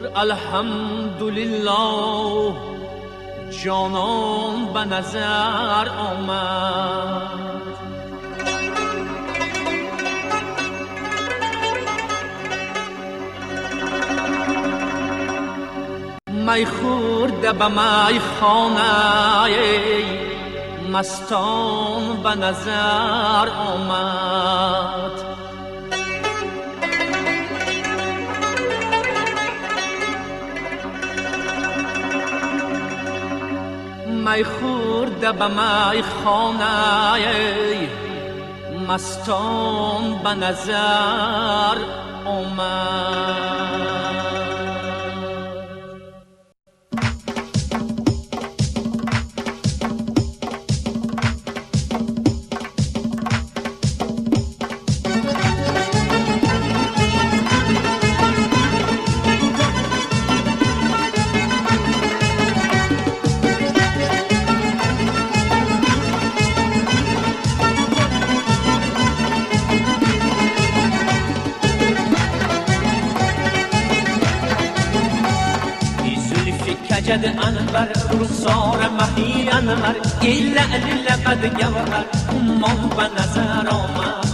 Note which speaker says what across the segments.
Speaker 1: الحمدلله جانان به نظر آمد. می خورده به می خانه مستان به نظر آمد. می خورده به می خانه مستان به نظر آمد. کجد انبر رخسار مهی انور ای لعل لبد گوهر امان به نظر آمد.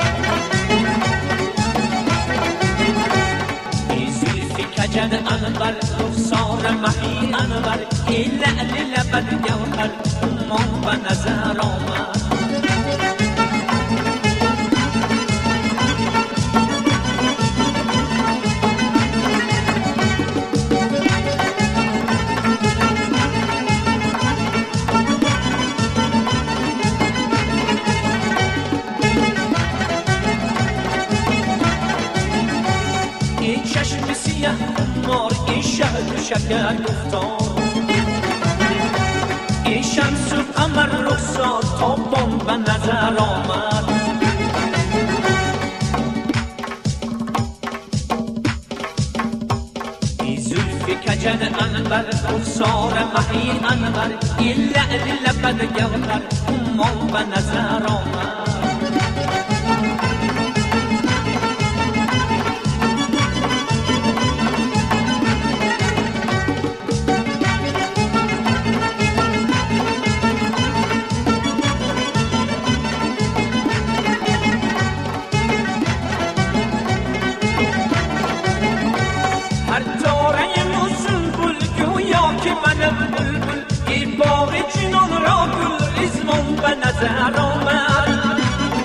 Speaker 1: ای زلف کجد انبر رخسار مهی انور ای لعل لبد گوهر امان به نظر آمد. چشم سیه مار ای شهد و شکر گفتار ای شمس و قمر رخسار تابان به نظر آمد. ای زلف کجد انبر رخسار مهی انور ای لعل لبد گوهر امان به نظر آمد. ای باغ جنان را گل ریزمان به نظر آمد.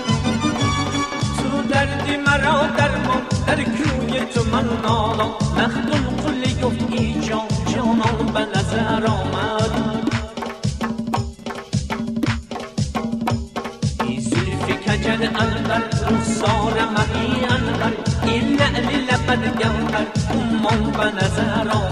Speaker 1: تو دردی مرا درمان در کوی تو من نالم مخدوم قلی گفت ای جان جانان به نظر آمد. ای زلف کجد انبر رخسار مهی انور ای لعل لبد گوهر امان به نظر آمد.